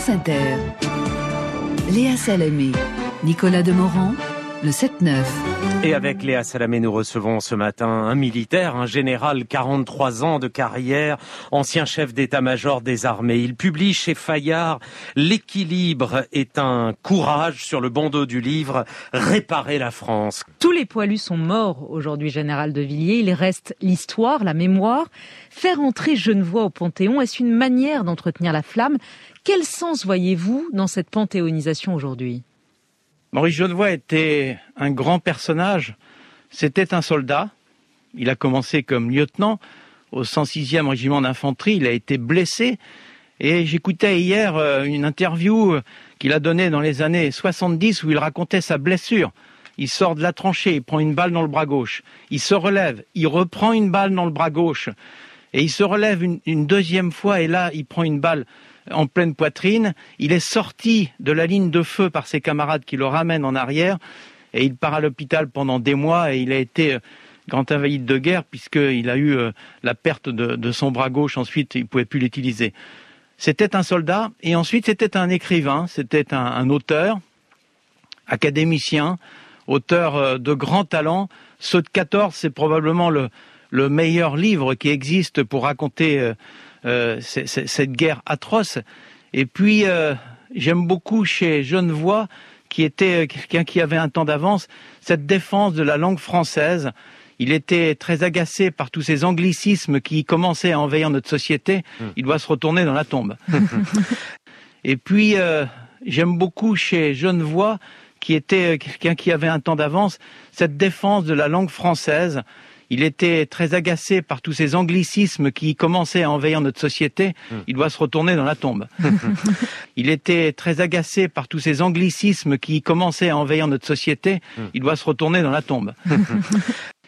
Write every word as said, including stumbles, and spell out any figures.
France Inter. Léa Salamé, Nicolas Demorand, le sept neuf. Et avec Léa Salamé, nous recevons ce matin un militaire, un général, quarante-trois ans de carrière, ancien chef d'état-major des armées. Il publie chez Fayard « L'équilibre est un courage » sur le bandeau du livre « Réparer la France ». Tous les poilus sont morts aujourd'hui, général de Villiers. Il reste l'histoire, la mémoire. Faire entrer Genevois au Panthéon, est-ce une manière d'entretenir la flamme ? Quel sens voyez-vous dans cette panthéonisation aujourd'hui ? Maurice Genevois était un grand personnage. C'était un soldat. Il a commencé comme lieutenant au cent sixième régiment d'infanterie. Il a été blessé. Et j'écoutais hier une interview qu'il a donnée dans les années soixante-dix où il racontait sa blessure. Il sort de la tranchée, il prend une balle dans le bras gauche. Il se relève, il reprend une balle dans le bras gauche. Et il se relève une, une deuxième fois et là, il prend une balle en pleine poitrine. Il est sorti de la ligne de feu par ses camarades qui le ramènent en arrière et il part à l'hôpital pendant des mois et il a été grand invalide de guerre puisqu'il a eu la perte de, de son bras gauche. Ensuite, il ne pouvait plus l'utiliser. C'était un soldat et ensuite c'était un écrivain, c'était un, un auteur, académicien, auteur de grands talents. Ceux de quatorze, c'est probablement le, le meilleur livre qui existe pour raconter euh, euh, c- c- cette guerre atroce. Et puis, euh, j'aime beaucoup chez Genevois, qui était quelqu'un qui avait un temps d'avance, cette défense de la langue française. Il était très agacé par tous ces anglicismes qui commençaient à envahir notre société. Il doit se retourner dans la tombe. Et puis, euh, j'aime beaucoup chez Genevois, qui était quelqu'un qui avait un temps d'avance, cette défense de la langue française. Il était très agacé par tous ces anglicismes qui commençaient à envahir notre société. Il doit se retourner dans la tombe. Il était très agacé par tous ces anglicismes qui commençaient à envahir notre société. Il doit se retourner dans la tombe.